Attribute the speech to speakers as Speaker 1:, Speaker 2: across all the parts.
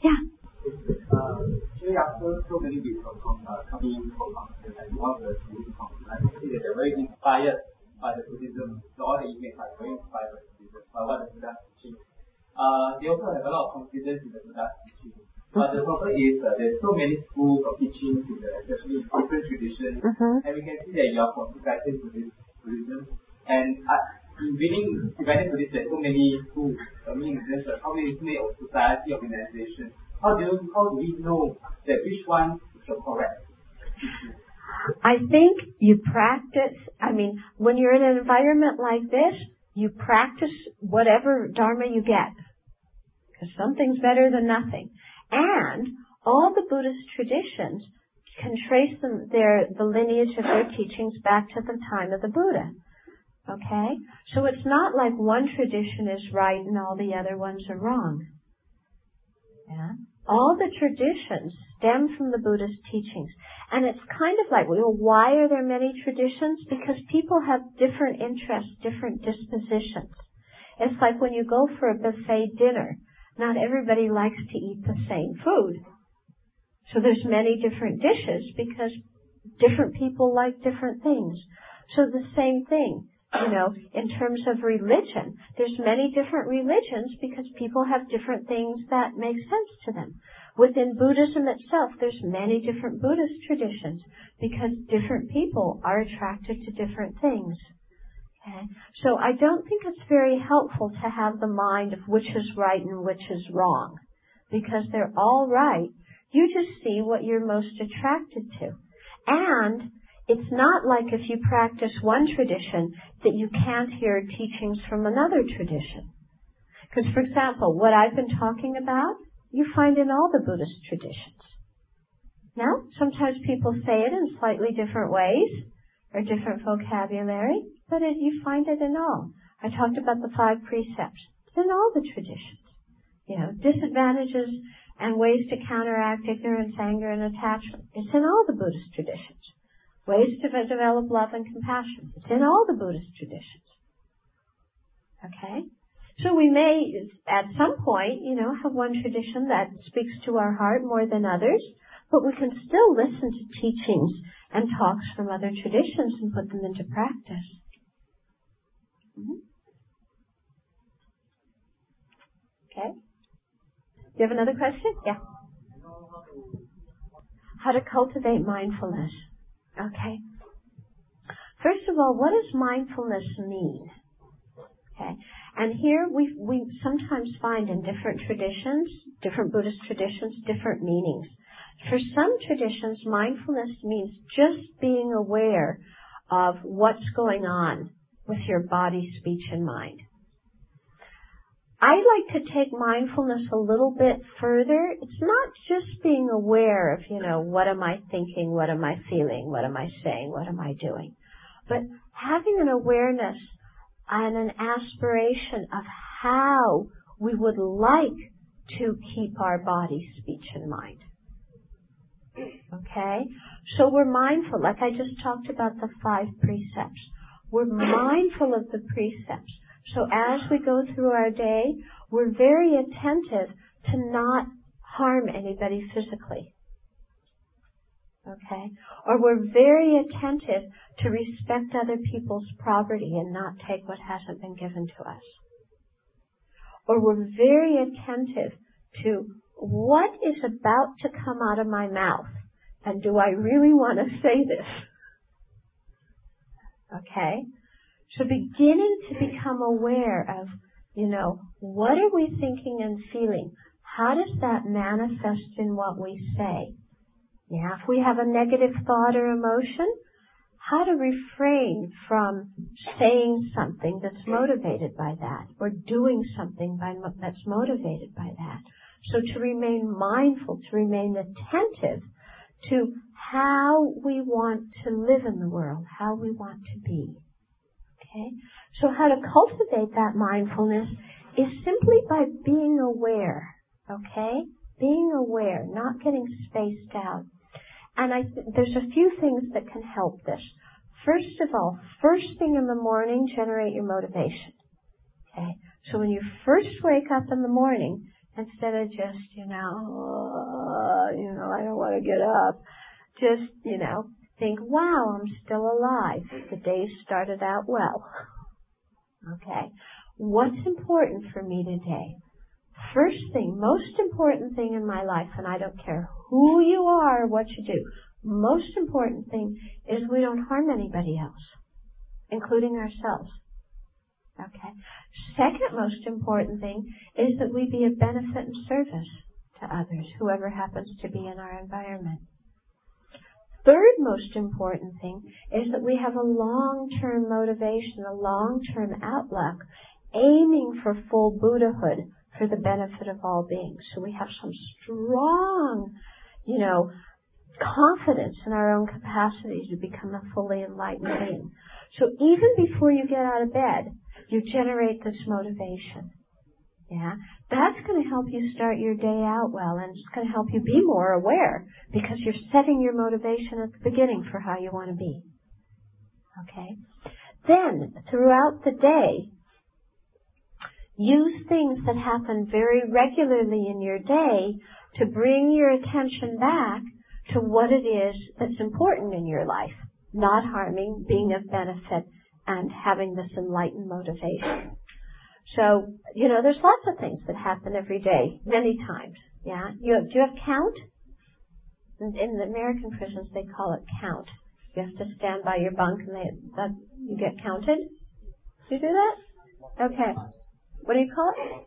Speaker 1: Yeah.
Speaker 2: Actually, after so many people coming in from and one of the Buddhist I see that they're very inspired by the Buddhism. So all the inmates are very inspired by Buddhism, by what the Buddha is teaching. They also have a lot of confidence in the Buddha's teaching. But the problem is there's so many schools of teaching, especially different traditions, and we can see that you are from Tibetan Buddhism. And in reading Tibetan Buddhism, there's so many schools. I mean, there's a community of society, organization. How do we know that which one is the correct teaching?
Speaker 1: I think you practice, when you're in an environment like this, you practice whatever Dharma you get. Because something's better than nothing. And all the Buddhist traditions can trace the lineage of their teachings back to the time of the Buddha. Okay? So it's not like one tradition is right and all the other ones are wrong. Yeah? All the traditions stem from the Buddhist teachings. And it's kind of like, why are there many traditions? Because people have different interests, different dispositions. It's like when you go for a buffet dinner, not everybody likes to eat the same food. So there's many different dishes because different people like different things. So the same thing, in terms of religion, there's many different religions because people have different things that make sense to them. Within Buddhism itself, there's many different Buddhist traditions because different people are attracted to different things. Okay? So I don't think it's very helpful to have the mind of which is right and which is wrong, because they're all right. You just see what you're most attracted to. And it's not like if you practice one tradition that you can't hear teachings from another tradition. Because, for example, what I've been talking about, you find in all the Buddhist traditions. Now, sometimes people say it in slightly different ways or different vocabulary, but you find it in all. I talked about the 5 precepts. It's in all the traditions. Disadvantages and ways to counteract ignorance, anger, and attachment. It's in all the Buddhist traditions. Ways to develop love and compassion. It's in all the Buddhist traditions. Okay? So we may, at some point, have one tradition that speaks to our heart more than others, but we can still listen to teachings and talks from other traditions and put them into practice. Okay? Do you have another question? Yeah. How to cultivate mindfulness. Okay. First of all, what does mindfulness mean? Okay. And here we sometimes find in different traditions, different Buddhist traditions, different meanings. For some traditions, mindfulness means just being aware of what's going on with your body, speech, and mind. I like to take mindfulness a little bit further. It's not just being aware of, what am I thinking, what am I feeling, what am I saying, what am I doing, but having an awareness and an aspiration of how we would like to keep our body, speech, and mind. Okay? So we're mindful, like I just talked about the 5 precepts. We're mindful of the precepts. So as we go through our day, we're very attentive to not harm anybody physically. Okay? Or we're very attentive to respect other people's property and not take what hasn't been given to us. Or we're very attentive to what is about to come out of my mouth, and do I really want to say this? Okay? So beginning to become aware of, what are we thinking and feeling? How does that manifest in what we say? Yeah, if we have a negative thought or emotion, how to refrain from saying something that's motivated by that, or doing something that's motivated by that. So to remain mindful, to remain attentive to how we want to live in the world, how we want to be. Okay? So how to cultivate that mindfulness is simply by being aware. Okay? Being aware, not getting spaced out. And there's a few things that can help this. First of all, first thing in the morning, generate your motivation. Okay? So when you first wake up in the morning, Instead of just, I don't want to get up. Just, think, wow, I'm still alive. The day started out well. Okay. What's important for me today? First thing, most important thing in my life, and I don't care who you are or what you do, most important thing is we don't harm anybody else, including ourselves. Okay. Second most important thing is that we be of benefit and service to others, whoever happens to be in our environment. Third most important thing is that we have a long-term motivation, a long-term outlook, aiming for full Buddhahood for the benefit of all beings. So we have some strong, confidence in our own capacity to become a fully enlightened being. So even before you get out of bed, you generate this motivation. Yeah? That's going to help you start your day out well, and it's going to help you be more aware because you're setting your motivation at the beginning for how you want to be. Okay? Then, throughout the day, use things that happen very regularly in your day to bring your attention back to what it is that's important in your life, not harming, being of benefit, and having this enlightened motivation. So, there's lots of things that happen every day, many times. Yeah? Do you have count? In the American prisons, they call it count. You have to stand by your bunk and you get counted. Do you do that? Okay. What do you call it?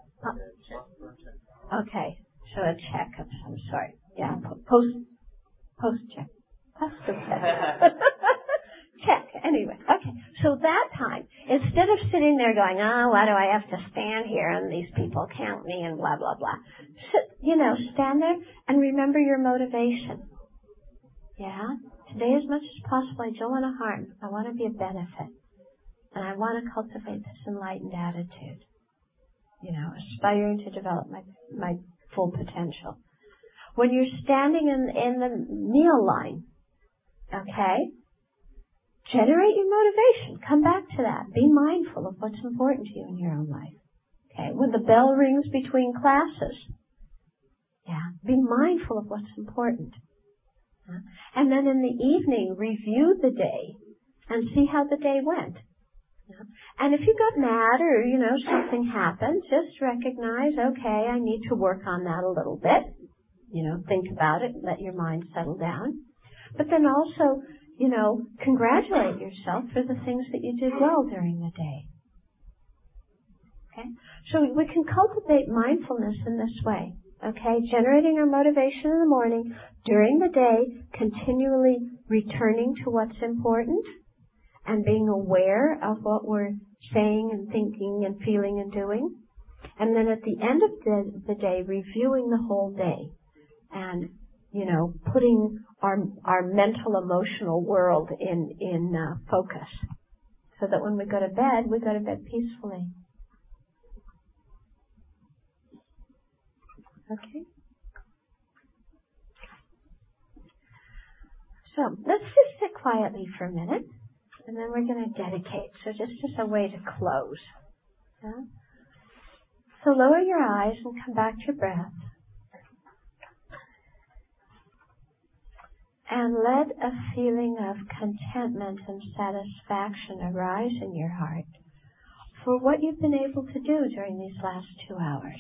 Speaker 1: Okay. So a check of some sort. Yeah. Post check. Postal check. Check. Anyway. Okay. So that time, instead of sitting there going, why do I have to stand here and these people count me and blah, blah, blah. Stand there and remember your motivation. Yeah? Today, as much as possible, I don't want to harm. I want to be a benefit. And I want to cultivate this enlightened attitude. Aspiring to develop my full potential. When you're standing in the meal line, okay, generate your motivation. Come back to that. Be mindful of what's important to you in your own life. Okay, when the bell rings between classes, be mindful of what's important. And then in the evening, review the day and see how the day went. And if you got mad or, something happened, just recognize, okay, I need to work on that a little bit. Think about it, let your mind settle down. But then also, congratulate yourself for the things that you did well during the day. Okay? So we can cultivate mindfulness in this way. Okay? Generating our motivation in the morning, during the day, continually returning to what's important, and being aware of what we're saying and thinking and feeling and doing. And then at the end of the day, reviewing the whole day and, putting our mental, emotional world in focus so that when we go to bed peacefully. Okay? So, let's just sit quietly for a minute. And then we're going to dedicate. So just as a way to close. Yeah? So lower your eyes and come back to your breath. And let a feeling of contentment and satisfaction arise in your heart for what you've been able to do during these last 2 hours.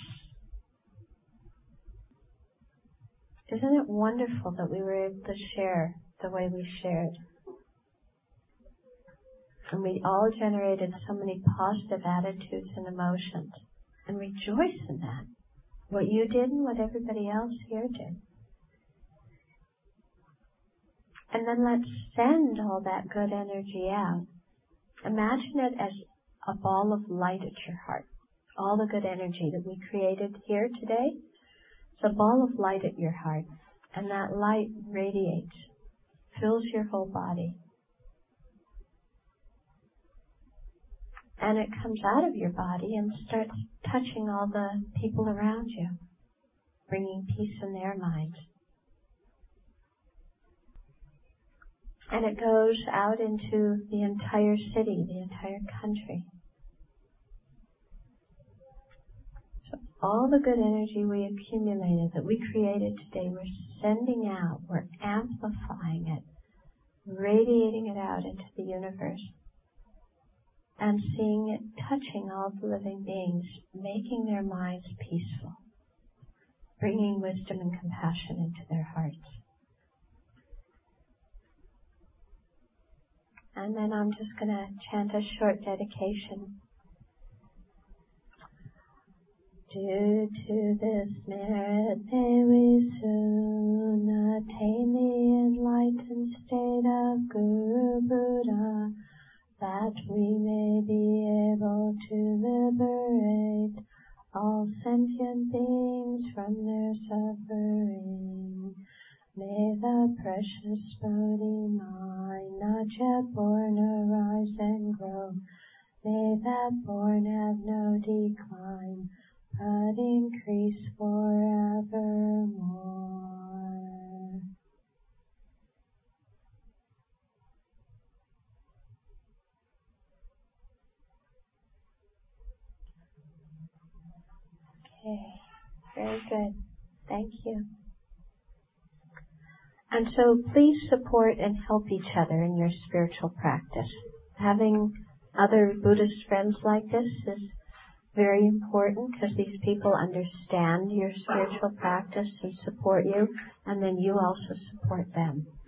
Speaker 1: Isn't it wonderful that we were able to share the way we shared? And we all generated so many positive attitudes and emotions. And rejoice in that. What you did and what everybody else here did. And then let's send all that good energy out. Imagine it as a ball of light at your heart. All the good energy that we created here today, it's a ball of light at your heart. And that light radiates, fills your whole body. And it comes out of your body and starts touching all the people around you, bringing peace in their minds. And it goes out into the entire city, the entire country. So all the good energy we accumulated, that we created today, we're sending out, we're amplifying it, radiating it out into the universe, and seeing it touching all the living beings, making their minds peaceful, bringing wisdom and compassion into their hearts. And then I'm just going to chant a short dedication. Due to this merit, may we soon attain the enlightened state of Guru Buddha, that we may be able to liberate all sentient beings from their suffering. May the precious Bodhi mind not yet born arise and grow. May that born have no decline, but increase forevermore. Okay, very good. Thank you. And so please support and help each other in your spiritual practice. Having other Buddhist friends like this is very important, because these people understand your spiritual practice and support you, and then you also support them.